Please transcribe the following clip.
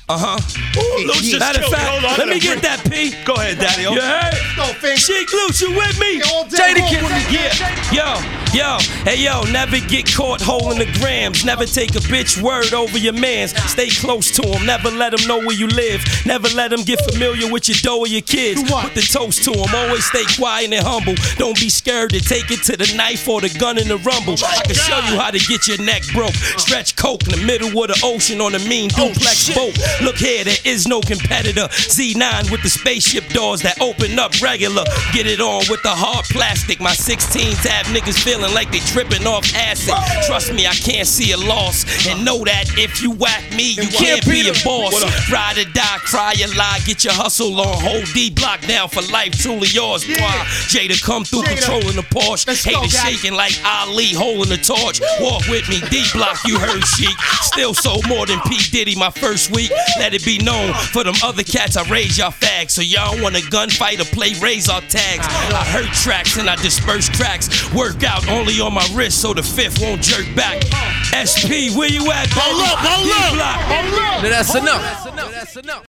Matter of fact, let me get that, P. Go ahead, Daddy. You heard? Sheek Louch, you with me? Jadakiss. Yeah. Hey, yo, never get caught holding the grams. Never take a bitch word over your mans. Stay close to him. Never let him know where you live. Never let him get familiar with your dough or your kids. Put the toast to him. Always stay quiet and humble. Don't be scared to take it to the knife or the gun in the rumble. I can show you how to get your neck broke. Stretch coke in the middle of the ocean on a mean duplex boat. Look here, there is no competitor. Z9 with the spaceship doors that open up regular. Get it on with the hard plastic. My 16s have niggas feeling like they tripping off acid. Trust me, I can't see a loss. And know that if you whack me, you can't be a boss. Ride or die, cry or lie, get your hustle on. Hold D block down for life, truly yours. Jada come through controlling the Porsche. Haters shaking like Ali holding the torch. Walk with me, D block, you heard Sheek. Still sold more than P. Diddy my first week. Let it be known for them other cats, I raise y'all fags. So y'all want a gunfight or play raise our tags. I hurt tracks and I disperse cracks. Work out only on my wrist so the fifth won't jerk back. SP, where you at, baby? Hold up. That's enough.